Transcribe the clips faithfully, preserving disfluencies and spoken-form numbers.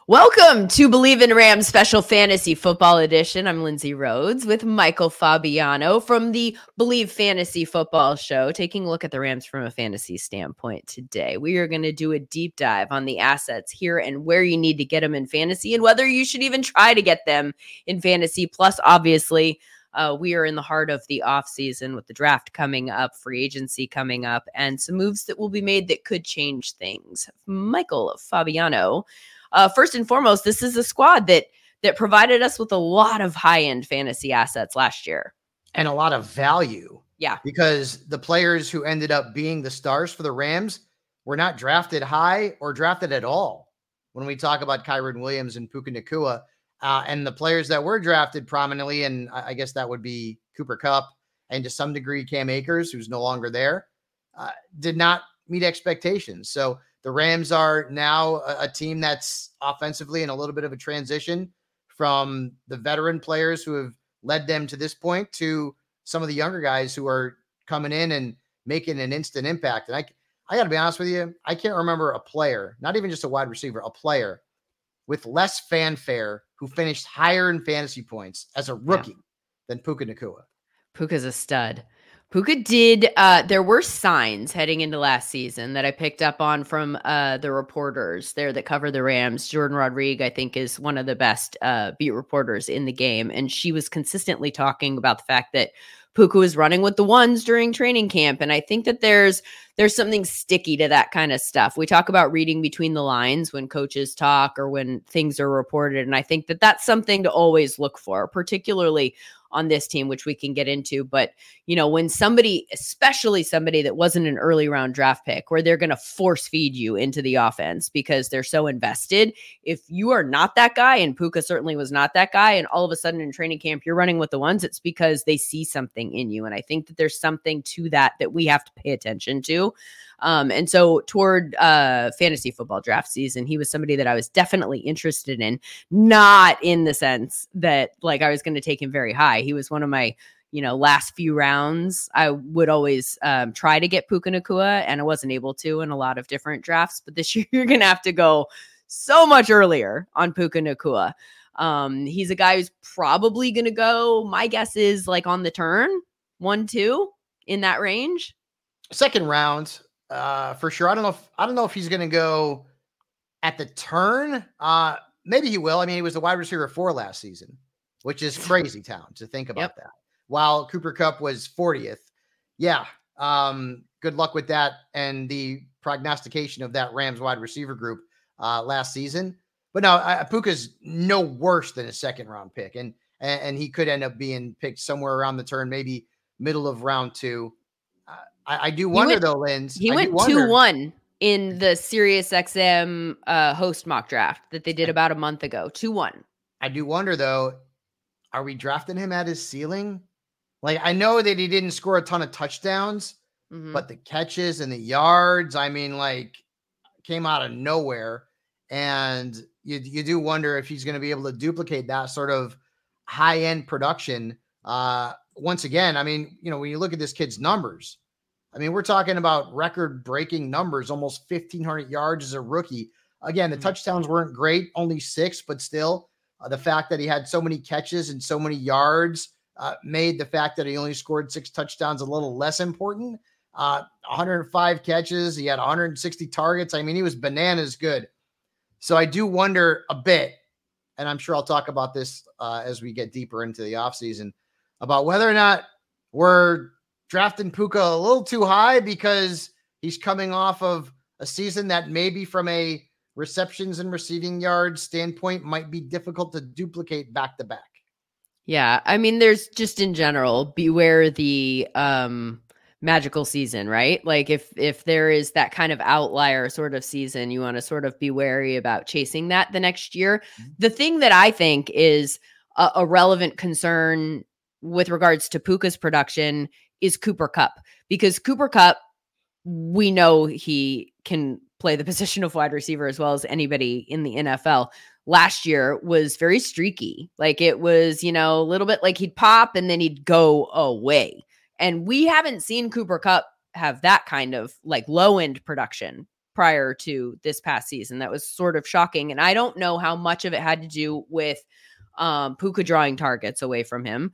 Welcome to Believe in Rams Special Fantasy Football Edition. I'm Lindsay Rhodes with Michael Fabiano from the Believe Fantasy Football Show, taking a look at the Rams from a fantasy standpoint today. We are going to do a deep dive on the assets here and where you need to get them in fantasy and whether you should even try to get them in fantasy. Plus, obviously, uh, we are in the heart of the offseason with the draft coming up, free agency coming up, and some moves that will be made that could change things. Michael Fabiano. Uh, first and foremost, this is a squad that that provided us with a lot of high-end fantasy assets last year. And a lot of value. Yeah. Because the players who ended up being the stars for the Rams were not drafted high or drafted at all. When we talk about Kyren Williams and Puka Nacua, uh, and the players that were drafted prominently, and I guess that would be Cooper Kupp and to some degree Cam Akers, who's no longer there, uh, did not meet expectations. So the Rams are now a, a team that's offensively in a little bit of a transition from the veteran players who have led them to this point to some of the younger guys who are coming in and making an instant impact. And I, I got to be honest with you, I can't remember a player, not even just a wide receiver, a player with less fanfare who finished higher in fantasy points as a rookie yeah. than Puka Nacua. Puka's a stud. Puka did, uh, there were signs heading into last season that I picked up on from uh, the reporters there that cover the Rams. Jordan Rodriguez, I think, is one of the best uh, beat reporters in the game. And she was consistently talking about the fact that Puka was running with the ones during training camp. And I think that there's there's something sticky to that kind of stuff. We talk about reading between the lines when coaches talk or when things are reported. And I think that that's something to always look for, particularly on this team, which we can get into. But, you know, when somebody, especially somebody that wasn't an early round draft pick, where they're going to force feed you into the offense because they're so invested, if you are not that guy, and Puka certainly was not that guy, and all of a sudden in training camp, you're running with the ones, it's because they see something in you. And I think that there's something to that that we have to pay attention to. Um, and so toward uh, fantasy football draft season, he was somebody that I was definitely interested in, not in the sense that like I was going to take him very high. He was one of my, you know, last few rounds. I would always um, try to get Puka Nacua, and I wasn't able to in a lot of different drafts. But this year you're going to have to go so much earlier on Puka Nacua. Um, he's a guy who's probably going to go, my guess is like on the turn, one, two in that range. Second round. Uh, for sure. I don't know if, I don't know if he's going to go at the turn. Uh, maybe he will. I mean, he was the wide receiver four last season, which is crazy town to think about yep. that. While Cooper Kupp was fortieth. Yeah. Um, good luck with that. And the prognostication of that Rams wide receiver group, uh, last season, but no, uh, Puka's no worse than a second round pick. And, and, and he could end up being picked somewhere around the turn, maybe middle of round two. I, I do wonder went, though, Linz. He I went two one in the Sirius X M uh, host mock draft that they did about a month ago. two one. I do wonder though, are we drafting him at his ceiling? Like, I know that he didn't score a ton of touchdowns, mm-hmm. but the catches and the yards, I mean, like, came out of nowhere. And you, you do wonder if he's going to be able to duplicate that sort of high-end production. Uh, once again, I mean, you know, when you look at this kid's numbers, I mean, we're talking about record-breaking numbers, almost fifteen hundred yards as a rookie. Again, the mm-hmm. touchdowns weren't great, only six, but still, uh, the fact that he had so many catches and so many yards uh, made the fact that he only scored six touchdowns a little less important. Uh, one hundred five catches, he had one hundred sixty targets. I mean, he was bananas good. So I do wonder a bit, and I'm sure I'll talk about this uh, as we get deeper into the offseason, about whether or not we're drafting Puka a little too high because he's coming off of a season that maybe from a receptions and receiving yards standpoint might be difficult to duplicate back to back. Yeah. I mean, there's just in general, beware the um, magical season, right? Like if, if there is that kind of outlier sort of season, you want to sort of be wary about chasing that the next year. Mm-hmm. The thing that I think is a, a relevant concern with regards to Puka's production is Cooper Kupp, because Cooper Kupp, we know he can play the position of wide receiver as well as anybody in the N F L. Last year was very streaky. Like it was, you know, a little bit like he'd pop and then he'd go away. And we haven't seen Cooper Kupp have that kind of like low end production prior to this past season. That was sort of shocking. And I don't know how much of it had to do with um, Puka drawing targets away from him,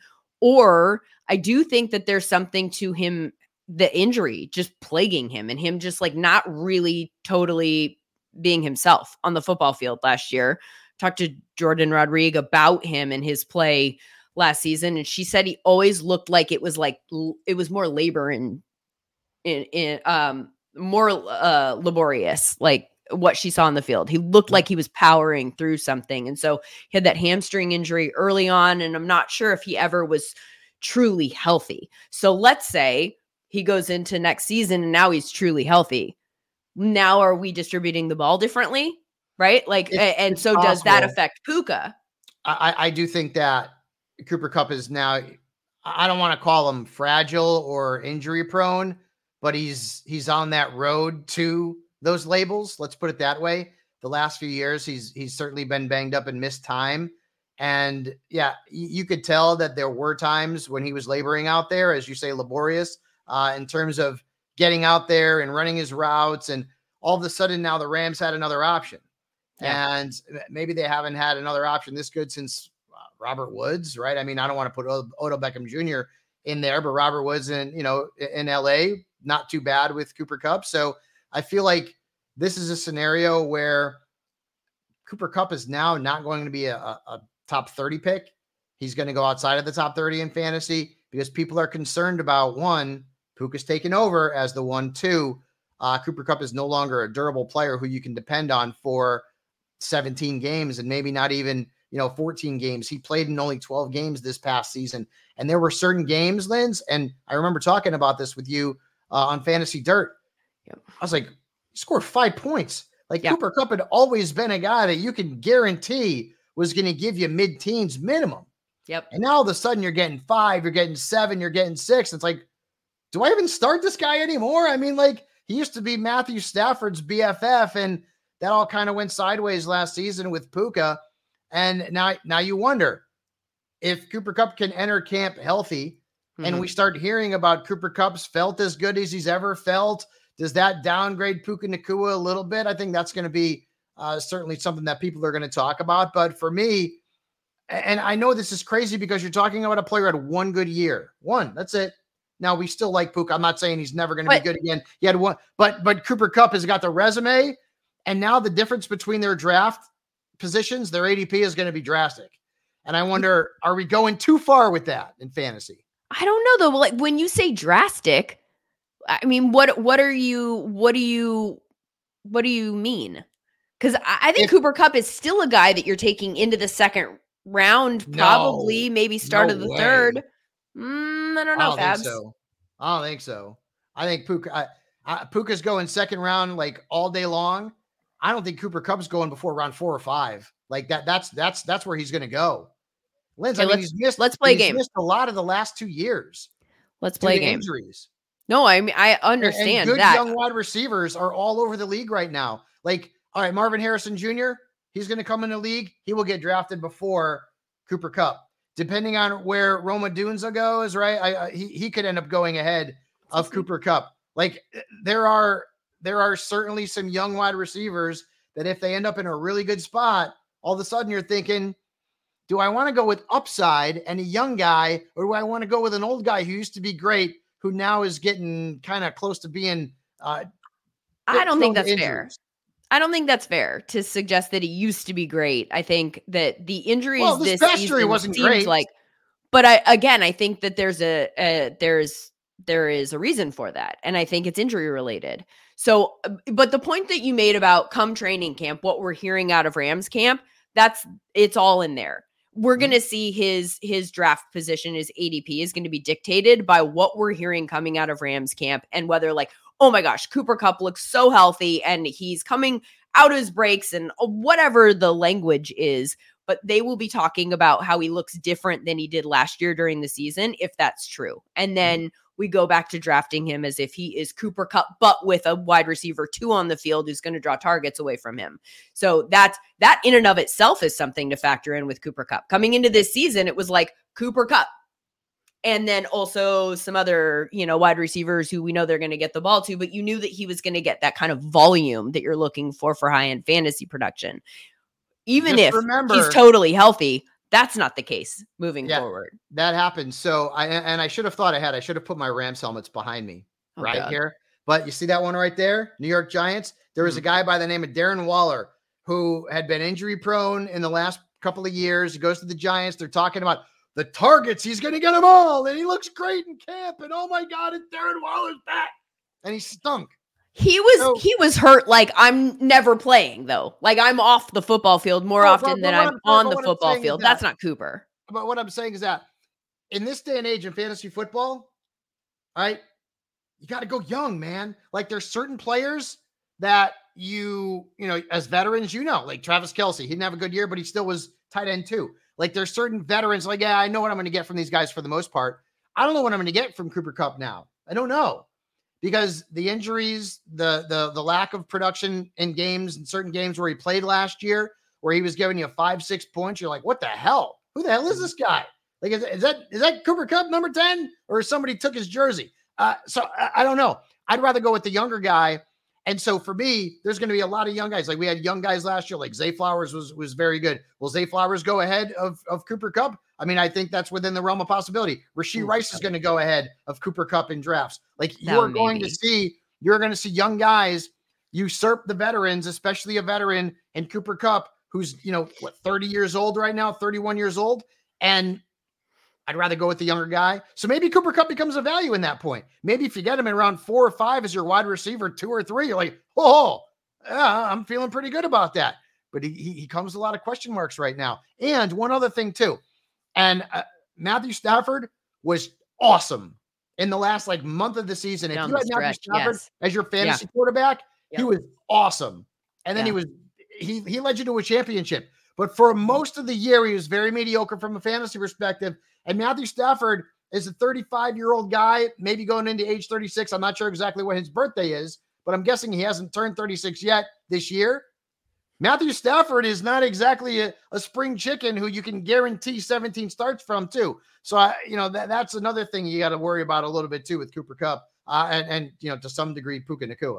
or I do think that there's something to him, the injury just plaguing him and him just like not really totally being himself on the football field last year. Talked to Jordan Rodriguez about him and his play last season, and she said he always looked like it was like it was more labor and in, in um more uh laborious, like what she saw on the field. He looked like he was powering through something, and so he had that hamstring injury early on, and I'm not sure if he ever was truly healthy. So let's say he goes into next season and now he's truly healthy. Now are we distributing the ball differently? Right? Like, it's, and it's so possible. Does that affect Puka? I, I do think that Cooper Kupp is now, I don't want to call him fragile or injury prone, but he's he's on that road to those labels. Let's put it that way. The last few years, he's he's certainly been banged up and missed time. And yeah, you could tell that there were times when he was laboring out there, as you say, laborious, uh, in terms of getting out there and running his routes. And all of a sudden now the Rams had another option. Yeah. And maybe they haven't had another option this good since uh, Robert Woods, right? I mean, I don't want to put Odell Beckham Junior in there, but Robert Woods in, you know, in L A, not too bad with Cooper Kupp. So I feel like this is a scenario where Cooper Kupp is now not going to be a, a top thirty pick. He's going to go outside of the top thirty in fantasy because people are concerned about, one, Puka's taken over as the one, two, uh, Cooper Kupp is no longer a durable player who you can depend on for seventeen games and maybe not even, you know, fourteen games. He played in only twelve games this past season. And there were certain games, Linz, and I remember talking about this with you uh, on Fantasy Dirt. Yep. I was like, he scored five points. Like yep. Cooper Kupp had always been a guy that you can guarantee was going to give you mid-teens minimum. Yep. And now all of a sudden you're getting five, you're getting seven, you're getting six. It's like, do I even start this guy anymore? I mean, like, he used to be Matthew Stafford's B F F, and that all kind of went sideways last season with Puka. And now, now you wonder if Cooper Kupp can enter camp healthy, mm-hmm. and we start hearing about Cooper Kupp's felt as good as he's ever felt. Does that downgrade Puka Nacua a little bit? I think that's going to be uh, certainly something that people are going to talk about. But for me, and I know this is crazy because you're talking about a player who had one good year. One, that's it. Now we still like Puka. I'm not saying he's never going to be good again. He had one, but but Cooper Kupp has got the resume, and now the difference between their draft positions, their A D P is going to be drastic. And I wonder, are we going too far with that in fantasy? I don't know though. Like when you say drastic, I mean, what what are you? What do you? What do you mean? Because I, I think if, Cooper Kupp is still a guy that you're taking into the second round, probably no, maybe start no of the way. third. Mm, I don't know. I don't Fabs. think so. I don't think so. I think Puka, I, I, Puka's going second round like all day long. I don't think Cooper Kupp's going before round four or five. Like that. That's that's that's where he's going to go. Linz, okay, I mean, he's missed. Let's play a he's game. Missed a lot of the last two years. Let's play a game. Injuries. No, I mean I understand and, and good that. Young wide receivers are all over the league right now. Like, all right, Marvin Harrison Junior He's going to come in the league. He will get drafted before Cooper Kupp. Depending on where Roma Dunza goes, right? I, I, he he could end up going ahead of Cooper Kupp. Like there are there are certainly some young wide receivers that if they end up in a really good spot, all of a sudden you're thinking, do I want to go with upside and a young guy, or do I want to go with an old guy who used to be great, who now is getting kind of close to being? Uh, I don't think that's injuries. fair. I don't think that's fair to suggest that he used to be great. I think that the injuries well, this, this past season year wasn't seems great. like, but I again I think that there's a, a there's there is a reason for that, and I think it's injury related. So, but the point that you made about come training camp, what we're hearing out of Rams camp, that's it's all in there. We're going to see his his draft position, his A D P is going to be dictated by what we're hearing coming out of Rams camp, and whether like, oh my gosh, Cooper Kupp looks so healthy and he's coming out of his breaks and whatever the language is, but they will be talking about how he looks different than he did last year during the season, if that's true. And then we go back to drafting him as if he is Cooper Kupp, but with a wide receiver two on the field who's going to draw targets away from him. So that's, that in and of itself is something to factor in with Cooper Kupp. Coming into this season, it was like Cooper Kupp. And then also some other, you know, wide receivers who we know they're going to get the ball to, but you knew that he was going to get that kind of volume that you're looking for for high-end fantasy production. Even Just if remember, he's totally healthy, that's not the case moving yeah, forward. That happens. So I and I should have thought ahead. I should have put my Rams helmets behind me oh, right God. here. But you see that one right there, New York Giants? There was mm-hmm. a guy by the name of Darren Waller who had been injury prone in the last couple of years. He goes to the Giants. They're talking about the targets. He's going to get them all. And he looks great in camp. And oh my God, it's Darren Waller's back. And he stunk. He was so, he was hurt like I'm never playing, though. Like I'm off the football field more oh, often but, but than I'm, I'm on the football field. That, That's not Cooper. But what I'm saying is that in this day and age in fantasy football, all right, you got to go young, man. Like there's certain players that you, you know, as veterans, you know, like Travis Kelce, he didn't have a good year, but he still was tight end too. Like there's certain veterans like, yeah, I know what I'm going to get from these guys for the most part. I don't know what I'm going to get from Cooper Kupp now. I don't know. Because the injuries, the the the lack of production in games, in certain games where he played last year, where he was giving you five, six points, you're like, what the hell? Who the hell is this guy? Like, is, is that is that Cooper Kupp number ten? Or somebody took his jersey? Uh, so I, I don't know. I'd rather go with the younger guy. And so for me, there's going to be a lot of young guys. Like we had young guys last year, like Zay Flowers was was very good. Will Zay Flowers go ahead of, of Cooper Kupp? I mean, I think that's within the realm of possibility. Rashee Ooh, Rice is going to go ahead of Cooper Kupp in drafts. Like you're going to see, you're going to see young guys usurp the veterans, especially a veteran in Cooper Kupp, who's, you know, what, thirty years old right now, thirty-one years old. And I'd rather go with the younger guy. So maybe Cooper Kupp becomes a value in that point. Maybe if you get him in round four or five as your wide receiver, two or three, you're like, oh, yeah, I'm feeling pretty good about that. But he, he, he comes with a lot of question marks right now. And one other thing too. And uh, Matthew Stafford was awesome in the last like month of the season. If Down you had Matthew Stafford yes. as your fantasy yeah. quarterback, yep. he was awesome. And then yeah. he was he he led you to a championship. But for most of the year, he was very mediocre from a fantasy perspective. And Matthew Stafford is a thirty-five-year-old guy, maybe going into age thirty-six. I'm not sure exactly what his birthday is, but I'm guessing he hasn't turned thirty-six yet this year. Matthew Stafford is not exactly a, a spring chicken who you can guarantee seventeen starts from too. So, I, you know, that, that's another thing you got to worry about a little bit too with Cooper Kupp uh, and, and, you know, to some degree, Puka Nacua.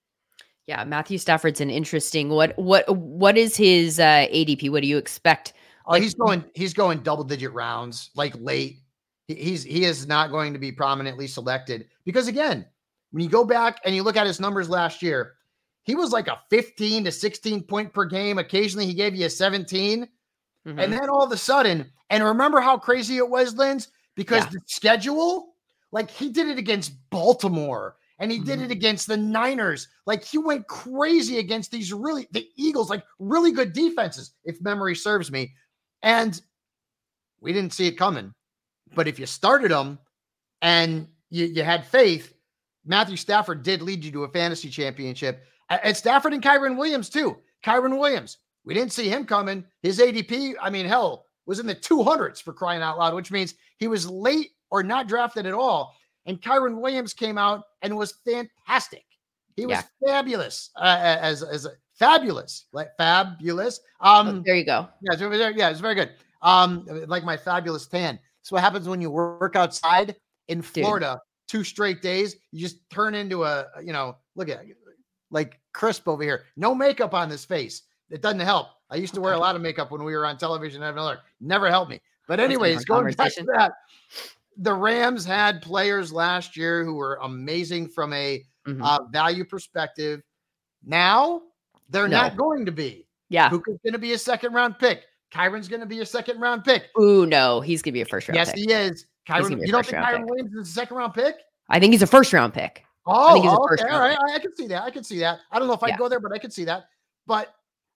Yeah. Matthew Stafford's an interesting, what, what, what is his uh, A D P? What do you expect? Oh, like, he's going, he's going double digit rounds, like late. He, he's, he is not going to be prominently selected because again, when you go back and you look at his numbers last year, he was like a fifteen to sixteen point per game. Occasionally he gave you a seventeen. Mm-hmm. And then all of a sudden, and remember how crazy it was, Linz? Because yeah. the schedule, like he did it against Baltimore and he mm-hmm. did it against the Niners. Like he went crazy against these really, the Eagles, like really good defenses, if memory serves me. And we didn't see it coming. But if you started them and you, you had faith, Matthew Stafford did lead you to a fantasy championship. And Stafford and Kyren Williams too. Kyren Williams, we didn't see him coming. His A D P, I mean, hell, was in the two hundreds for crying out loud, which means he was late or not drafted at all. And Kyren Williams came out and was fantastic. He was yeah. fabulous, uh, as as a, fabulous, like fabulous. Um, oh, there you go. Yeah, it's, yeah, it's very good. Um, like my fabulous tan. So what happens when you work outside in Florida? Dude. Two straight days, you just turn into a, you know, look at like crisp over here. No makeup on this face. It doesn't help. I used to wear a lot of makeup when we were on television. Another never helped me. But anyways, going back to that, the Rams had players last year who were amazing from a mm-hmm. uh, value perspective. Now they're no. not going to be. Yeah. Puka's going to be a second round pick. Kyron's going to be a second round pick. Ooh, no, he's going to be a first round yes, pick. Yes, he is. Kyren, you don't think Kyren pick. Williams is a second round pick? I think he's a first round pick. Oh, I think he's a okay. First round all right. Pick. I, I can see that. I can see that. I don't know if I'd yeah. go there, but I can see that. But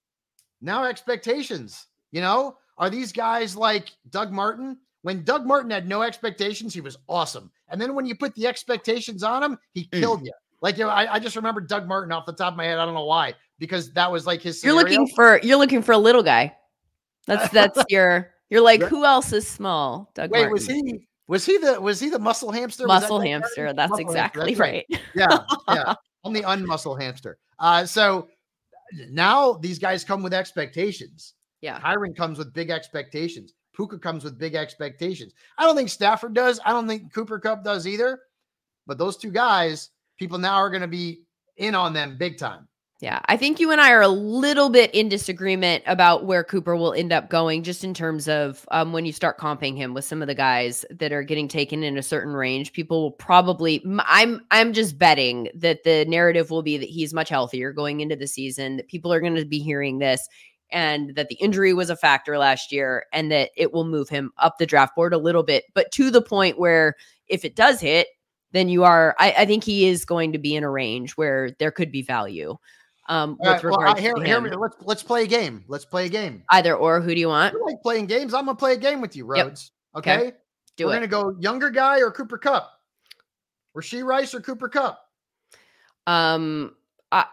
now expectations, you know, are these guys like Doug Martin? When Doug Martin had no expectations, he was awesome. And then when you put the expectations on him, he mm. killed you. Like, you know, I, I just remember Doug Martin off the top of my head. I don't know why, because that was like his scenario. You're looking for, you're looking for a little guy. That's, that's your, you're like, who else is small? Doug Wait, Martin. was he, was he the, was he the muscle hamster? Muscle that hamster. That's muscle exactly hamster. That's right. right. Yeah. Yeah. I'm the unmuscle hamster. Uh, so now these guys come with expectations. Yeah. Kyren comes with big expectations. Puka comes with big expectations. I don't think Stafford does. I don't think Cooper Kupp does either. But those two guys, people now are going to be in on them big time. Yeah, I think you and I are a little bit in disagreement about where Cooper will end up going, just in terms of um, when you start comping him with some of the guys that are getting taken in a certain range. People will probably, I'm, I'm just betting that the narrative will be that he's much healthier going into the season, that people are going to be hearing this, and that the injury was a factor last year, and that it will move him up the draft board a little bit, but to the point where if it does hit, then you are, I, I think he is going to be in a range where there could be value. Um, with right, well, regards uh, here, to here, him. let's let's play a game. Let's play a game. Either or. Who do you want? You like playing games? I'm gonna play a game with you, Rhodes. Yep. Okay? okay, do We're it. gonna go younger guy or Cooper Kupp. Rashee Rice or Cooper Kupp. Um. I,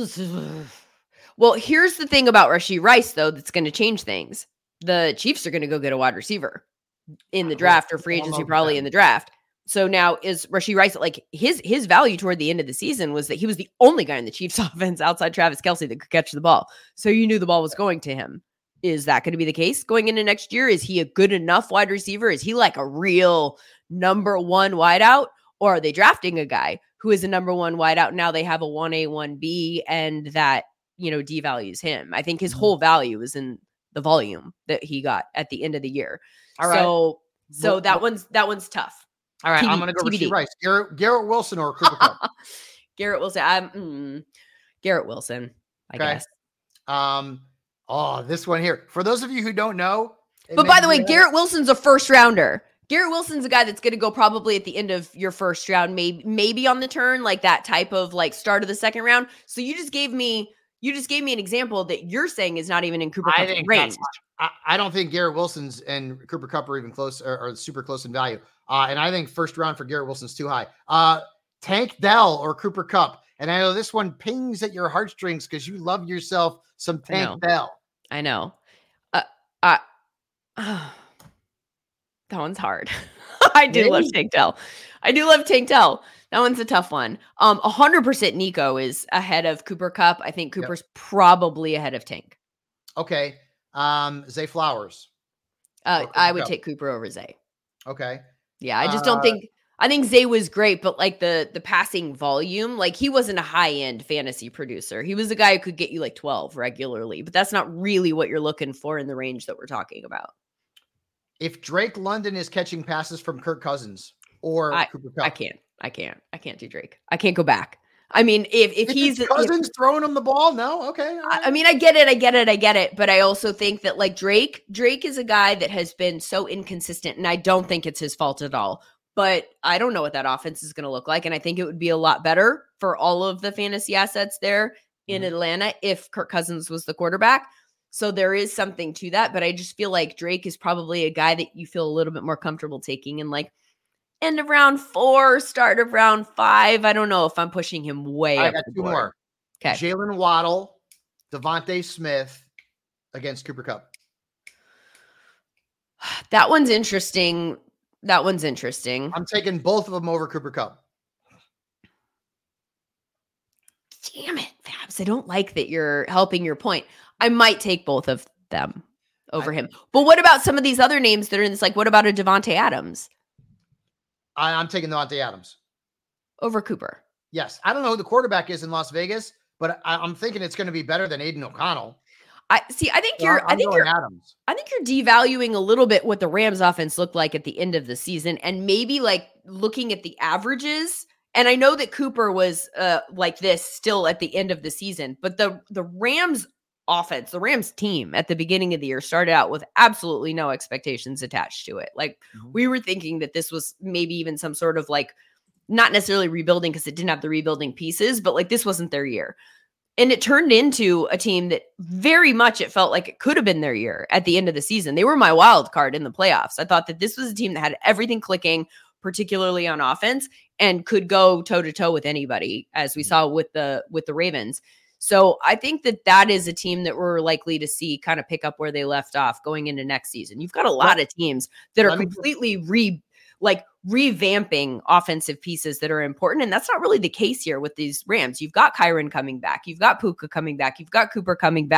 well, here's the thing about Rashee Rice, though, that's going to change things. The Chiefs are going to go get a wide receiver in the draft, or free agency, probably in the draft. So now is Rashee Rice, like his his value toward the end of the season was that he was the only guy in the Chiefs offense outside Travis Kelce that could catch the ball. So you knew the ball was going to him. Is that going to be the case going into next year? Is he a good enough wide receiver? Is he like a real number one wideout? Or are they drafting a guy who is a number one wideout? Now they have a one A, one B, and that, you know, devalues him. I think his whole value is in the volume that he got at the end of the year. All right. So, so that one's, that one's tough. All right, T V, I'm going to go Rashee Rice. Garrett, Garrett Wilson or Cooper Kupp? Garrett Wilson. I'm mm, Garrett Wilson, I okay. guess. Um. Oh, this one here. For those of you who don't know. But by the way, Garrett Wilson's a first rounder. Garrett Wilson's a guy that's going to go probably at the end of your first round, maybe maybe on the turn, like that type of like start of the second round. So you just gave me you just gave me an example that you're saying is not even in Cooper Kupp's range. I, I don't think Garrett Wilson's and Cooper Kupp are even close or, or super close in value. Uh, and I think first round for Garrett Wilson's too high. Uh, Tank Dell or Cooper Kupp. And I know this one pings at your heartstrings because you love yourself some Tank I Dell. I know. Uh, uh, uh, that one's hard. I do really? love Tank Dell. I do love Tank Dell. That one's a tough one. Um, one hundred percent Nico is ahead of Cooper Kupp. I think Cooper's yep. probably ahead of Tank. Okay. Um, Zay Flowers. Uh, I would Kupp. take Cooper over Zay. Okay. Yeah, I just don't uh, think I think Zay was great, but like the the passing volume, like he wasn't a high-end fantasy producer. He was a guy who could get you like twelve regularly, but that's not really what you're looking for in the range that we're talking about. If Drake London is catching passes from Kirk Cousins or I, Cooper Kupp. I can't. I can't. I can't do Drake. I can't go back. I mean, if if, if he's Cousins if, throwing him the ball, no, okay. Right. I, I mean, I get it, I get it, I get it. But I also think that like Drake, Drake is a guy that has been so inconsistent, and I don't think it's his fault at all. But I don't know what that offense is going to look like, and I think it would be a lot better for all of the fantasy assets there in mm-hmm. Atlanta if Kirk Cousins was the quarterback. So there is something to that, but I just feel like Drake is probably a guy that you feel a little bit more comfortable taking in like end of round four, start of round five. I don't know if I'm pushing him way I up got the two board. more. Okay. Jalen Waddle, Devontae Smith against Cooper Kupp. That one's interesting. That one's interesting. I'm taking both of them over Cooper Kupp. Damn it, Fabs. I don't like that you're helping your point. I might take both of them over I, him. But what about some of these other names that are in this? Like, what about a Devontae Adams? I, I'm taking Devontae Adams. Over Cooper. Yes. I don't know who the quarterback is in Las Vegas, but I, I'm thinking it's going to be better than Aiden O'Connell. I see. I think so you're. I'm I think you're. Adams. I think you're devaluing a little bit what the Rams offense looked like at the end of the season, and maybe like looking at the averages. And I know that Cooper was uh, like this still at the end of the season, but the the Rams offense, the Rams team at the beginning of the year started out with absolutely no expectations attached to it. Like mm-hmm. we were thinking that this was maybe even some sort of like not necessarily rebuilding because it didn't have the rebuilding pieces, but like this wasn't their year. And it turned into a team that very much it felt like it could have been their year at the end of the season. They were my wild card in the playoffs. I thought that this was a team that had everything clicking, particularly on offense, and could go toe to toe with anybody, as we saw with the with the Ravens. So I think that that is a team that we're likely to see kind of pick up where they left off going into next season. You've got a lot of teams that are completely re like revamping offensive pieces that are important. And that's not really the case here with these Rams. You've got Kyron coming back. You've got Puka coming back. You've got Cooper coming back.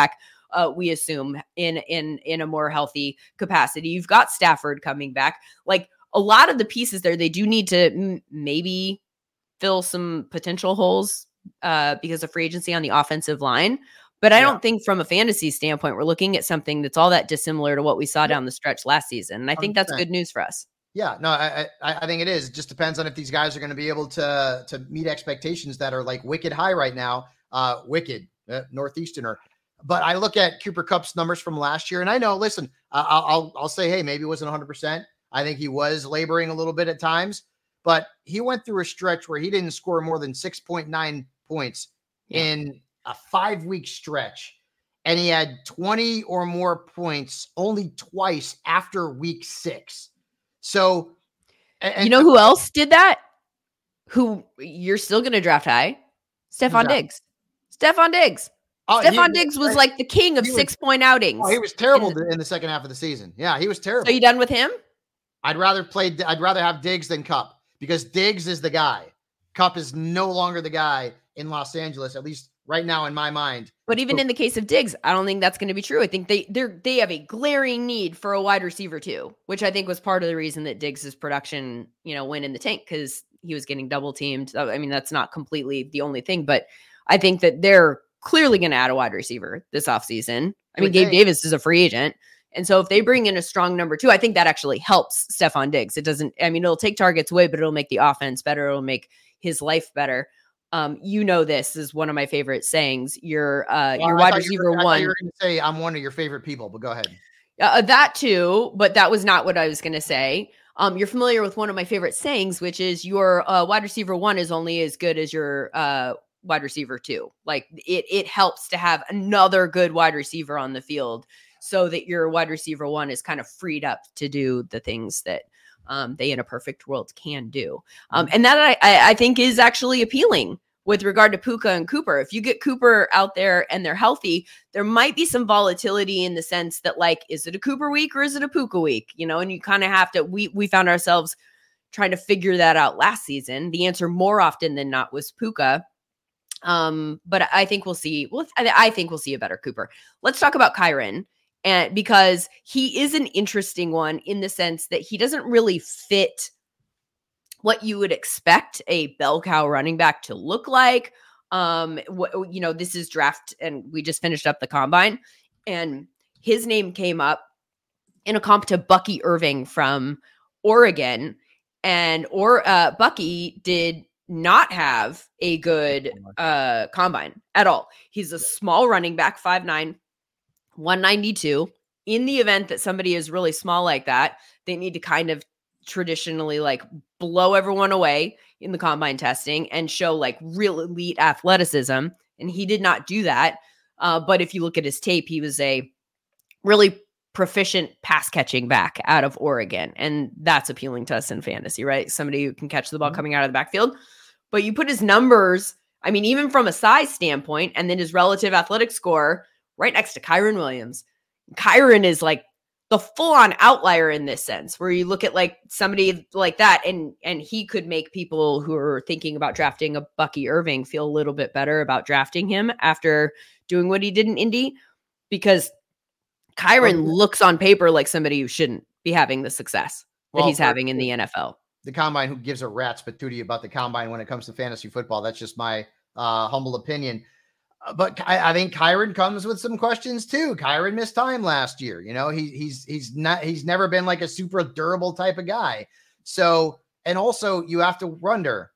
uh, we assume in, in, in a more healthy capacity. You've got Stafford coming back. Like a lot of the pieces there, they do need to m- maybe fill some potential holes uh, because of free agency on the offensive line. But I yeah. don't think from a fantasy standpoint, we're looking at something that's all that dissimilar to what we saw yeah. down the stretch last season. And I think that's good news for us. Yeah, no, I, I I think it is. It just depends on if these guys are going to be able to to meet expectations that are like wicked high right now. Uh, wicked, uh, Northeasterner. But I look at Cooper Kupp's numbers from last year, and I know, listen, uh, I'll, I'll I'll say, hey, maybe it wasn't one hundred percent. I think he was laboring a little bit at times, but he went through a stretch where he didn't score more than six point nine points yeah. in a five-week stretch, and he had twenty or more points only twice after week six. So, and, you know who else did that? Who you're still going to draft high? Stefon Diggs. Stefon Diggs. Oh, Stefon he, Diggs was he, like the king of six-point outings. Oh, he was terrible in the, in the second half of the season. Yeah, he was terrible. So you done with him? I'd rather play. I'd rather have Diggs than Kupp because Diggs is the guy. Kupp is no longer the guy in Los Angeles, at least right now in my mind. But even in the case of Diggs, I don't think that's going to be true. I think they they they have a glaring need for a wide receiver too, which I think was part of the reason that Diggs' production, you know, went in the tank because he was getting double teamed. I mean, that's not completely the only thing, but I think that they're clearly going to add a wide receiver this offseason. I mean, Gabe Davis is a free agent. And so if they bring in a strong number two, I think that actually helps Stefon Diggs. It doesn't, I mean, it'll take targets away, but it'll make the offense better. It'll make his life better. Um, you know, this is one of my favorite sayings. Your uh, well, your wide receiver you were, one. You were going to say I'm one of your favorite people, but go ahead. Uh, that too, but that was not what I was going to say. Um, you're familiar with one of my favorite sayings, which is your uh, wide receiver one is only as good as your uh, wide receiver two. Like it, it helps to have another good wide receiver on the field so that your wide receiver one is kind of freed up to do the things that um, they in a perfect world can do. Um, and that I, I think is actually appealing with regard to Puka and Cooper. If you get Cooper out there and they're healthy, there might be some volatility in the sense that like, is it a Cooper week or is it a Puka week? You know, and you kind of have to, we, we found ourselves trying to figure that out last season. The answer more often than not was Puka. Um, but I think we'll see, well, I, I think we'll see a better Cooper. Let's talk about Kyren. And because he is an interesting one in the sense that he doesn't really fit what you would expect a bell cow running back to look like. Um, wh- you know, this is draft and we just finished up the combine and his name came up in a comp to Bucky Irving from Oregon. And or uh, Bucky did not have a good uh, combine at all. He's a small running back, five nine, one ninety-two. In the event that somebody is really small like that, they need to kind of traditionally like blow everyone away in the combine testing and show like real elite athleticism. And he did not do that. Uh, but if you look at his tape, he was a really proficient pass catching back out of Oregon. And that's appealing to us in fantasy, right? Somebody who can catch the ball coming out of the backfield. But you put his numbers, I mean, even from a size standpoint, and then his relative athletic score right next to Kyren Williams. Kyren is like the full-on outlier in this sense, where you look at like somebody like that, and and he could make people who are thinking about drafting a Bucky Irving feel a little bit better about drafting him after doing what he did in Indy, because Kyren well, looks on paper like somebody who shouldn't be having the success that well, he's having in the N F L. The combine, who gives a rat's patootie about the combine when it comes to fantasy football? That's just my uh, humble opinion. But I, I think Kyren comes with some questions too. Kyren missed time last year. You know, he he's he's not he's never been like a super durable type of guy. So, and also you have to wonder,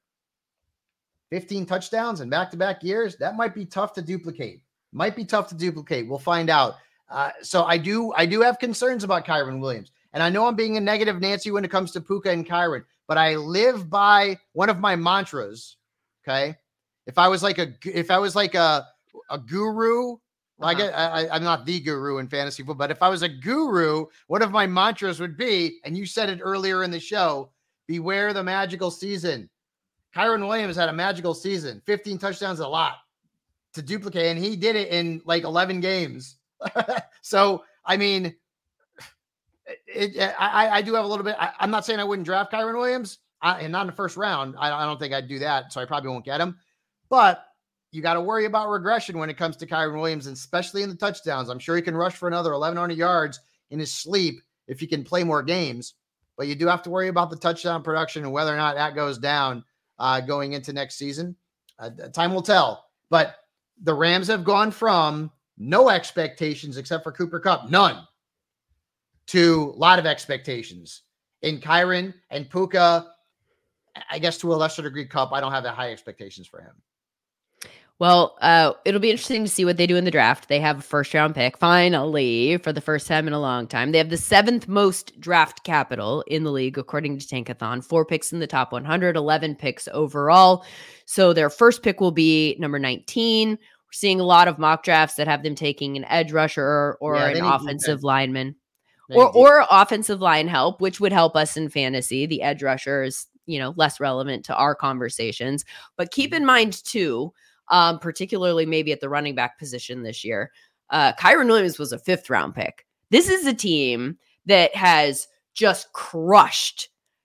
fifteen touchdowns in back-to-back years, that might be tough to duplicate. Might be tough to duplicate. We'll find out. Uh, so I do I do have concerns about Kyren Williams. And I know I'm being a negative Nancy when it comes to Puka and Kyren, but I live by one of my mantras. Okay. If I was like a, if I was like a, a guru, like uh-huh. I, I, I'm not the guru in fantasy football, but if I was a guru, one of my mantras would be, and you said it earlier in the show, beware the magical season. Kyren Williams had a magical season. fifteen touchdowns is a lot to duplicate. And he did it in like eleven games. So, I mean, It, it, I, I do have a little bit. I, I'm not saying I wouldn't draft Kyren Williams, I, and not in the first round. I, I don't think I'd do that, so I probably won't get him. But you got to worry about regression when it comes to Kyren Williams, and especially in the touchdowns. I'm sure he can rush for another eleven hundred yards in his sleep if he can play more games, but you do have to worry about the touchdown production and whether or not that goes down uh, going into next season. Uh, time will tell, but the Rams have gone from no expectations except for Cooper Kupp, none, to a lot of expectations in Kyren and Puka. I guess to a lesser degree, Kupp, I don't have that high expectations for him. Well, uh, it'll be interesting to see what they do in the draft. They have a first round pick, finally, for the first time in a long time. They have the seventh most draft capital in the league, according to Tankathon. Four picks in the top one hundred, eleven picks overall. So their first pick will be number nineteen. We're seeing a lot of mock drafts that have them taking an edge rusher or, or yeah, an offensive defense. lineman or, or offensive line help, which would help us in fantasy. The edge rusher is, you know, less relevant to our conversations. But keep in mind, too, Um, particularly maybe at the running back position this year. Uh, Kyren Williams was a fifth round pick. This is a team that has just crushed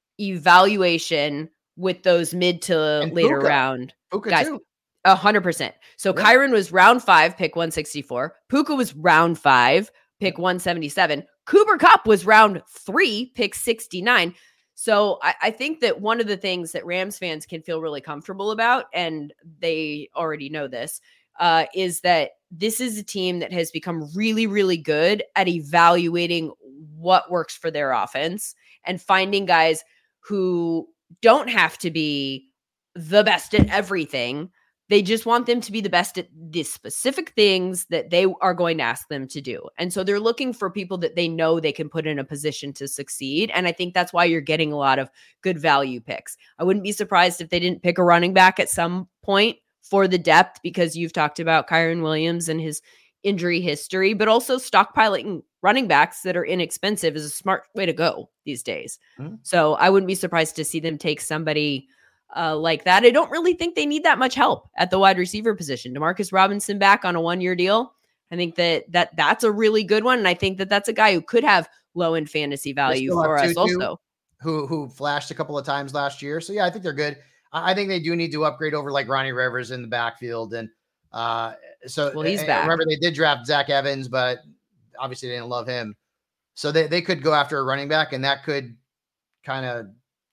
evaluation with those mid to and later Puka. round Puka guys. Too. A hundred percent. So yeah. Kyren was round five, pick one sixty-four. Puka was round five, pick one seventy-seven. Cooper Kupp was round three, pick sixty-nine. So I, I think that one of the things that Rams fans can feel really comfortable about, and they already know this, uh, is that this is a team that has become really, really good at evaluating what works for their offense and finding guys who don't have to be the best at everything. They just want them to be the best at the specific things that they are going to ask them to do. And so they're looking for people that they know they can put in a position to succeed. And I think that's why you're getting a lot of good value picks. I wouldn't be surprised if they didn't pick a running back at some point for the depth, because you've talked about Kyren Williams and his injury history, but also stockpiling running backs that are inexpensive is a smart way to go these days. Mm-hmm. So I wouldn't be surprised to see them take somebody Uh, like that. I don't really think they need that much help at the wide receiver position. Demarcus Robinson back on a one-year deal. I think that that that's a really good one. And I think that that's a guy who could have low in fantasy value for us also. Who, who flashed a couple of times last year. So yeah, I think they're good. I, I think they do need to upgrade over like Ronnie Rivers in the backfield. And uh, so well, he's and, back. Remember they did draft Zach Evans, but obviously they didn't love him. So they, they could go after a running back, and that could kind of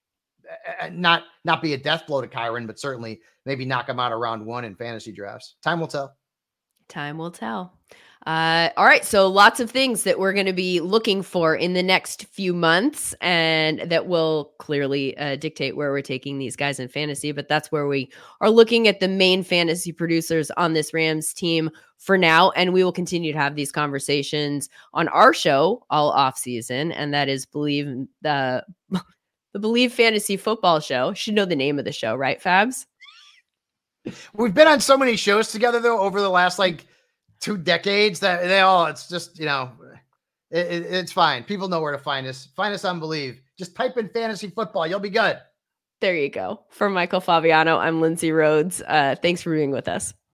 not not be a death blow to Kyren, but certainly maybe knock him out of round one in fantasy drafts. Time will tell. Time will tell. Uh, all right. So lots of things that we're going to be looking for in the next few months, and that will clearly uh, dictate where we're taking these guys in fantasy. But that's where we are looking at the main fantasy producers on this Rams team for now. And we will continue to have these conversations on our show all off season. And that is Believe the, the Believe Fantasy Football Show. Should know the name of the show, right, Fabs? We've been on so many shows together though over the last like two decades that they all, it's just, you know, it, it, it's fine. People know where to find us. Find us on Believe. Just type in fantasy football. You'll be good. There you go. For Michael Fabiano, I'm Lindsay Rhodes. Uh, thanks for being with us.